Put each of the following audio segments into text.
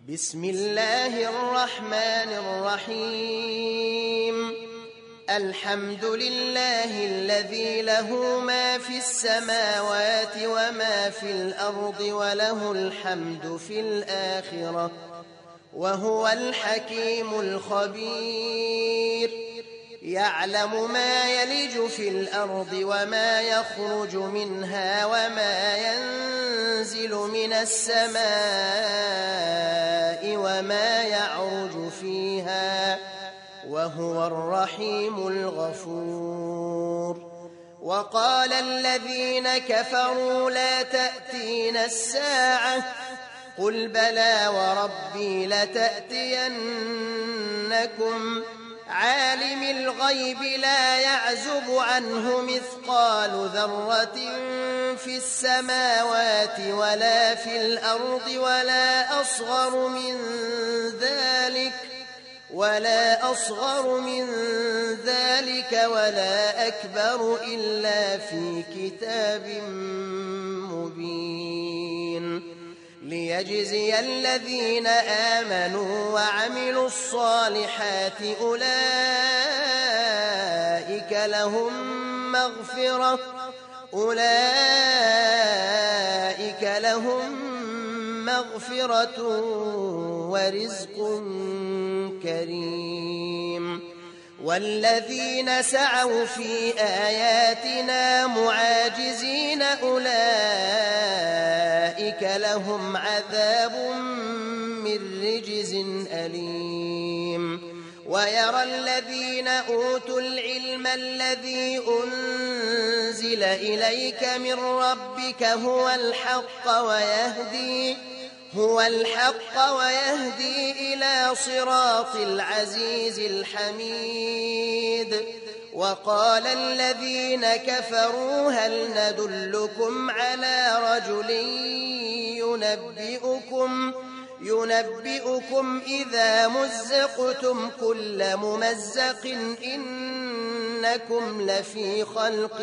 بسم الله الرحمن الرحيم الحمد لله الذي له ما في السماوات وما في الأرض وله الحمد في الآخرة وهو الحكيم الخبير يعلم ما يلج في الأرض وما يخرج منها وما ينزل من السماء وما يعرج فيها وهو الرحيم الغفور وقال الذين كفروا لا تأتينا الساعة قل بلى وربي لتأتينكم عالم الغيب لا يعزب عنه مثقال ذرة في السماوات ولا في الأرض ولا أصغر من ذلك ولا أكبر إلا في كتاب مبين ليجزي الذين آمنوا وعملوا الصالحات أولئك لهم مغفرة ورزق كريم والذين سعوا في آياتنا معاجزين أولئك لهم عذاب من رجز أليم ويرى الذين أوتوا العلم الذي أنزل إليك من ربك هو الحق ويهدي إلى صراط العزيز الحميد وقال الذين كفروا هل ندلكم على رجل ينبئكم إذا مزقتم كل ممزق إنكم لفي خلق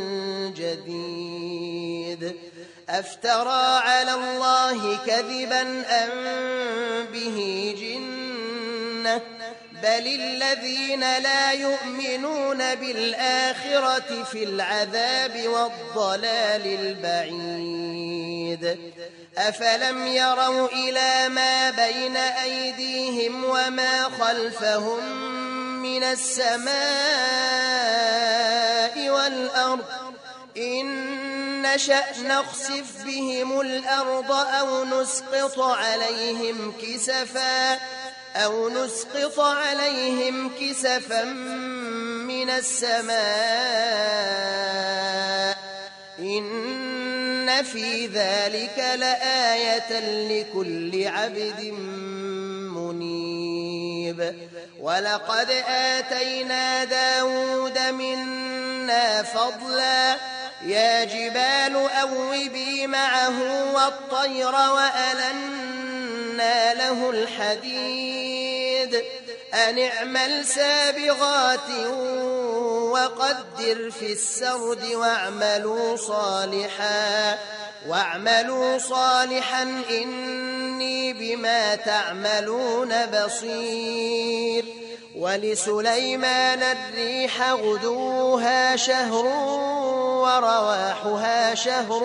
جديد أفترى على الله كذبا أم به جنة بل الذين لا يؤمنون بالآخرة في العذاب والضلال البعيد أفلم يروا إلى ما بين أيديهم وما خلفهم من السماء والأرض إن نشأ نخسف بهم الأرض أو نسقط عليهم كسفا من السماء إن في ذلك لآية لكل عبد منيب ولقد آتينا داود منا فضلا يا جبال أوبي معه والطير وألنا له الحديد أن اعمل سابغات وقدر في السرد واعملوا صالحا إني بما تعملون بصير ولسليمان الريح غدوها شهر ورواحها شهر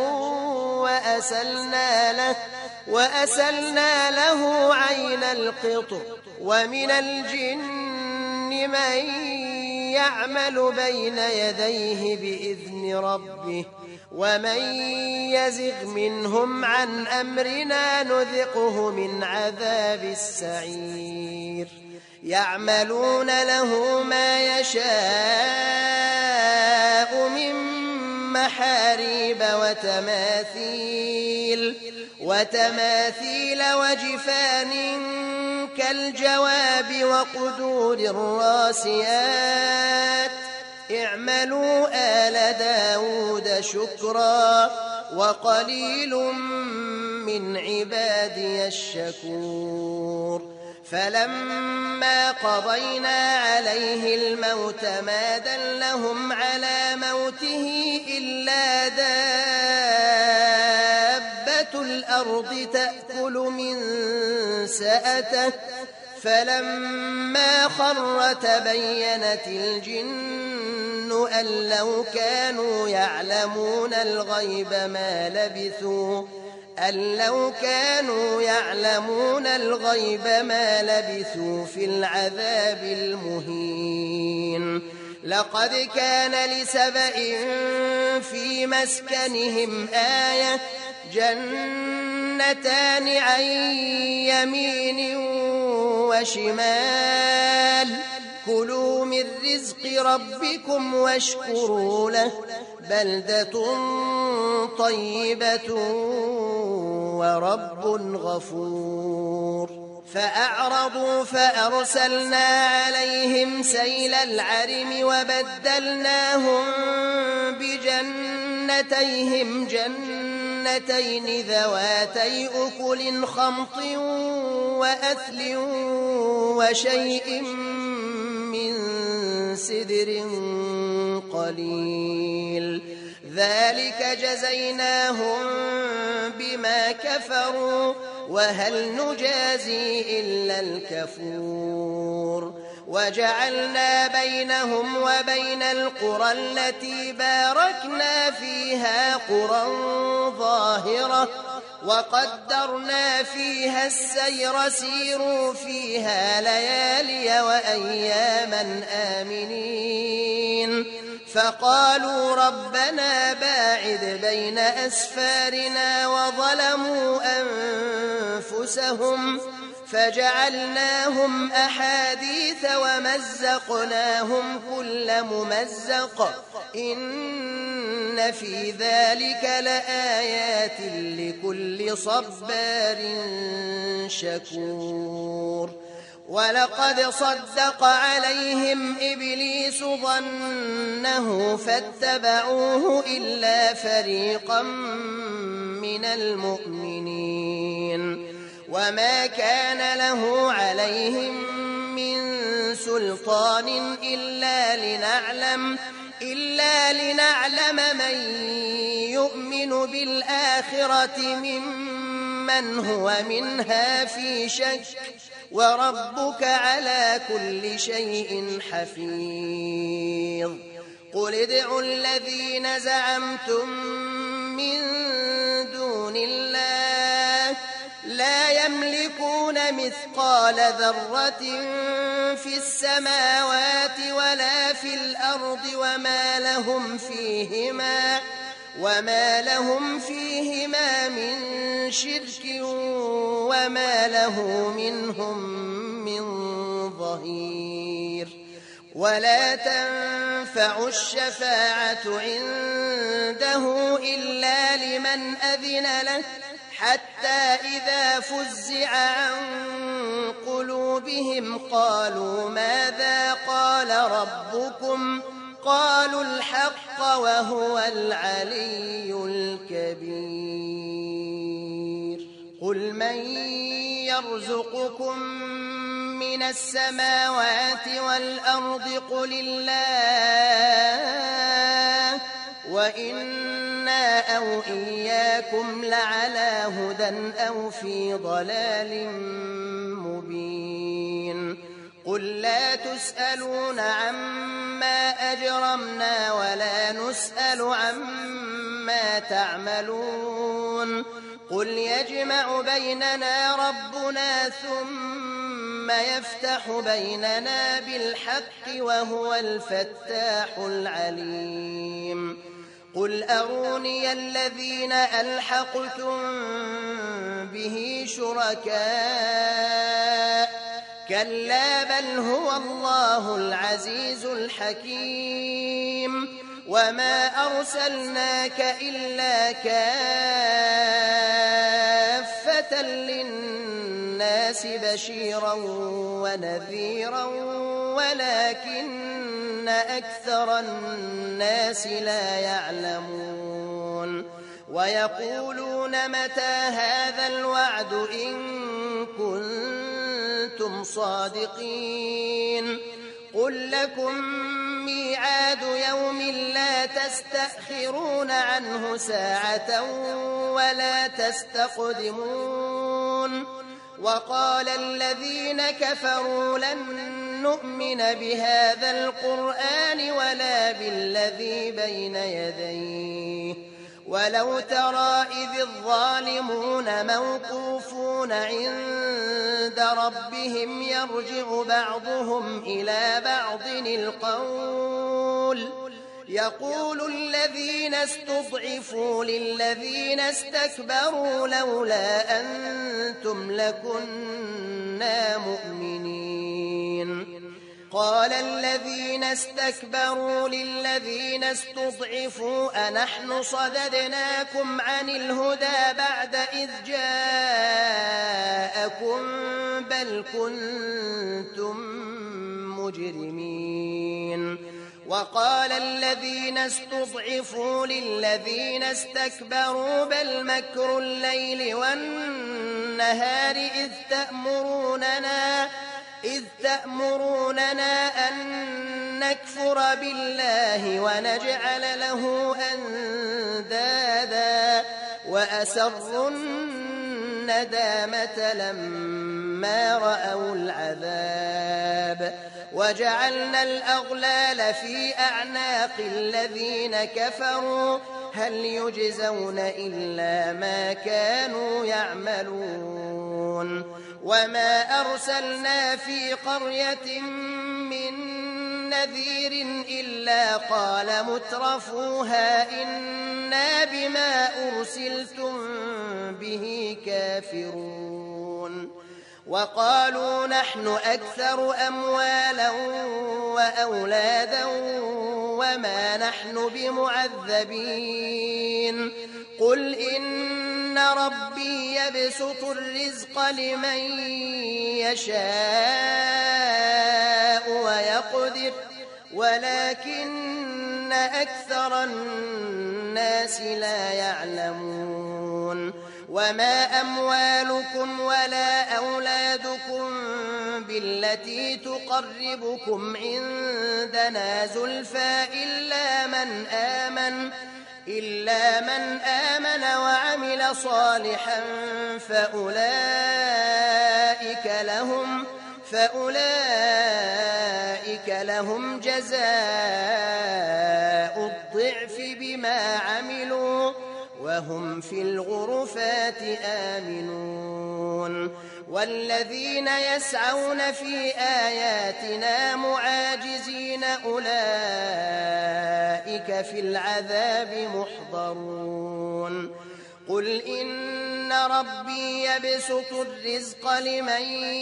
وأسلنا له عين القطر ومن الجن من يعمل بين يديه بإذن ربه ومن يزغ منهم عن أمرنا نذقه من عذاب السعير يعملون له ما يشاء من محاريب وتماثيل وجفان كالجواب وقدور الراسيات اعملوا آل داود شكرا وقليل من عبادي الشكور فلما قضينا عليه الموت ما دلهم على موته إلا دابة الأرض تأكل من سأته فلما خر تبينت الجن أن لو كانوا يعلمون الغيب ما لبثوا في العذاب المهين لقد كان لسبإ في مسكنهم آية جنتان عن يمين وشمال كلوا من رزق ربكم واشكروا له بلدة طيبة ورب غفور فأعرضوا فأرسلنا عليهم سيل العرم وبدلناهم بجنتيهم جنتين ذواتي أكل خمط وأثل وشيء من سدر قليل ذلك جزيناهم بما كفروا وهل نجازي إلا الكفور وجعلنا بينهم وبين القرى التي باركنا فيها قرى ظاهرة وقدرنا فيها السير سيروا فيها ليالي وأياما آمنين فقالوا ربنا باعد بين أسفارنا وظلموا أنفسهم فجعلناهم أحاديث ومزقناهم كل ممزق إن في ذلك لآيات لكل صبار شكور ولقد صدق عليهم إبليس ظنه فاتبعوه إلا فريقا من المؤمنين وما كان له عليهم من سلطان إلا لنعلم من يؤمن بالآخرة ممن هو منها في شك وربك على كل شيء حفيظ قل ادعوا الذين زعمتم من دون الله لا يملكون مثقال ذرة في السماوات ولا في الأرض وما لهم فيهما من شرك وما له منهم من ظهير ولا تنفع الشفاعة عنده إلا لمن أذن له حتى إذا فزع عن قلوبهم قالوا ماذا قال ربكم قالوا الحق وهو العلي الكبير قل من يرزقكم من السماوات والأرض قل الله وإنا أو إياكم لعلى هدى أو في ضلال مبين قل لا تسألون عما أجرمنا ولا نسأل عما تعملون قل يجمع بيننا ربنا ثم يفتح بيننا بالحق وهو الفتاح العليم قل أروني الذين ألحقتم به شركاء كلا بل هو الله العزيز الحكيم وما أرسلناك إلا كافة للناس بشيرا ونذيرا ولكن أكثر الناس لا يعلمون ويقولون متى هذا الوعد إن كنتم صادقين قل لكم ميعاد يوم لا تستأخرون عنه ساعة ولا تستقدمون وقال الذين كفروا لن نؤمن بهذا القرآن ولا بالذي بين يديه ولو ترى إذ الظالمون موقوفون عند ربهم يرجع بعضهم إلى بعض القول يقول الذين استضعفوا للذين استكبروا لولا أنتم لكنا مؤمنين قال الذين استكبروا للذين استضعفوا أنحن صددناكم عن الهدى بعد إذ جاءكم بل كنتم مجرمين وقال الذين استضعفوا للذين استكبروا بل مكر الليل والنهار إذ تأمروننا أن نكفر بالله ونجعل له أندادا وأسروا الندامة لما رأوا العذاب وجعلنا الأغلال في أعناق الذين كفروا هل يجزون إلا ما كانوا يعملون وما أرسلنا في قرية من نذير إلا قال مترفوها إنا بما أرسلتم به كافرون وقالوا نحن أكثر أموالا وأولادا وما نحن بمعذبين قل إن ربي يبسط الرزق لمن يشاء ويقدر ولكن أكثر الناس لا يعلمون وما أموالكم ولا أولادكم بالتي تقربكم عندنا زلفى إلا من آمن وعمل صالحا فأولئك لهم جزاء الضعف بما عملوا وهم في الغرفات آمنون والذين يسعون في آياتنا معاجزين أولئك في العذاب محضرون قل إن ربي يبسط الرزق لمن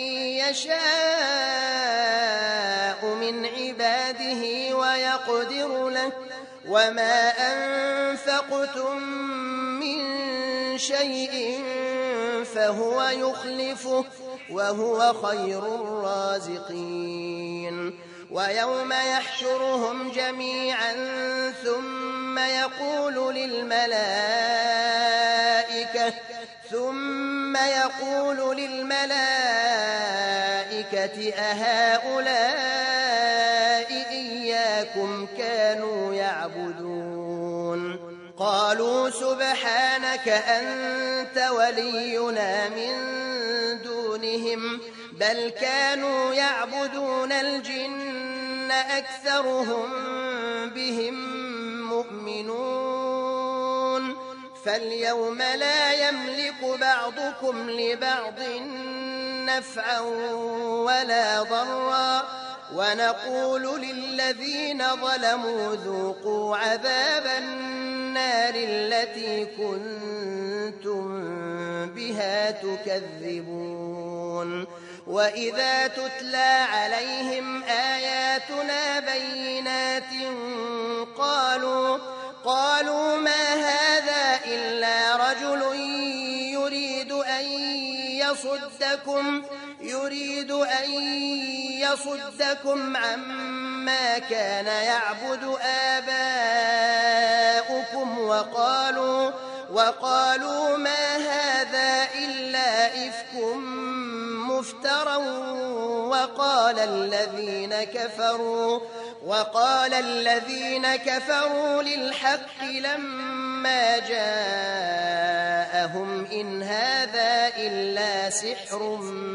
يشاء من عباده ويقدر له وما أنفقتم من شيء فهو يخلفه وهو خير الرازقين ويوم يحشرهم جميعا ثم يقول للملائكة أهؤلاء إياكم كانوا يعبدون قالوا سبحانك أنت ولينا من دونهم بل كانوا يعبدون الجن أكثرهم بهم مؤمنون فاليوم لا يملك بعضكم لبعض نفعا ولا ضرا ونقول للذين ظلموا ذوقوا عذاب النار التي كنتم بها تكذبون وإذا تتلى عليهم آياتنا بينات قالوا ما هذا إلا رجل يريد أن يصدكم عما كان يعبد آباؤكم وقالوا ما هذا إلا إفك مفترى وقال الذين كفروا للحق لما ما جاءهم إن هذا إلا سحر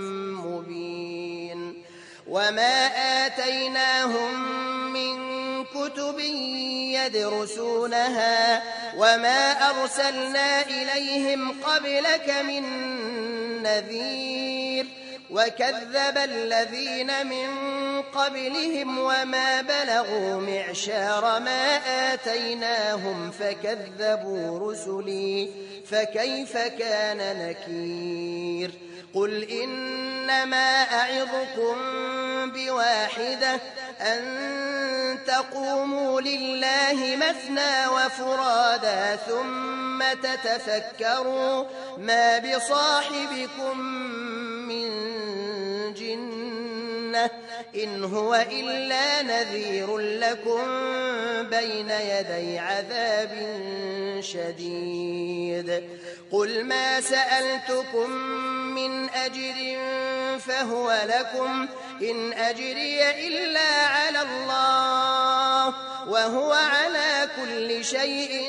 مبين وما آتيناهم من كتب يدرسونها وما أرسلنا إليهم قبلك من نذير وكذب الذين من قبلهم وما بلغوا معشار ما آتيناهم فكذبوا رسلي فكيف كان نكير قل إنما أعظكم بواحدة أن تقوموا لله مثنى وفرادا ثم تتفكروا ما بصاحبكم من جنة إن هو إلا نذير لكم بين يدي عذاب شديد قل ما سألتكم من أجر فهو لكم إن أجري إلا على الله وهو على كل شيء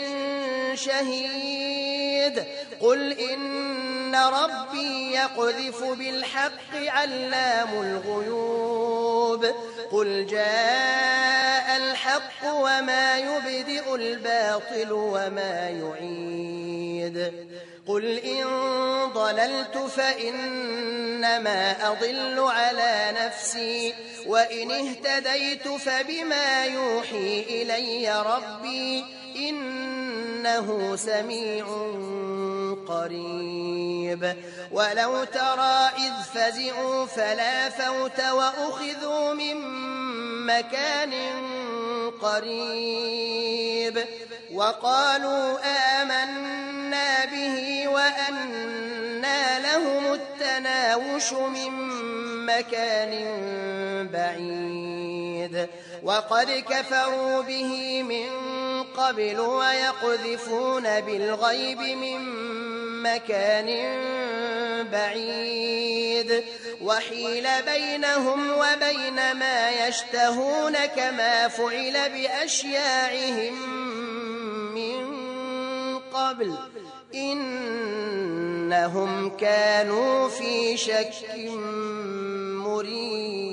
شهيد قل إن ربي يقذف بالحق علام الغيوب قل جاء الحق وما يبدئ الباطل وما يعيد قل إن ضللت فإنما أضل على نفسي وإن اهتديت فبما يوحي إلي ربي إنه سميع قريب ولو ترى إذ فزعوا فلا فوت وأخذوا من مكان قريب وقالوا آمنا به وأنى لهم التناوش من مكان بعيد وقد كفروا به من قبل ويقذفون بالغيب من مكان بعيد وحيل بينهم وبين ما يشتهون كما فعل بأشياعهم من قبل إنهم كانوا في شك مريب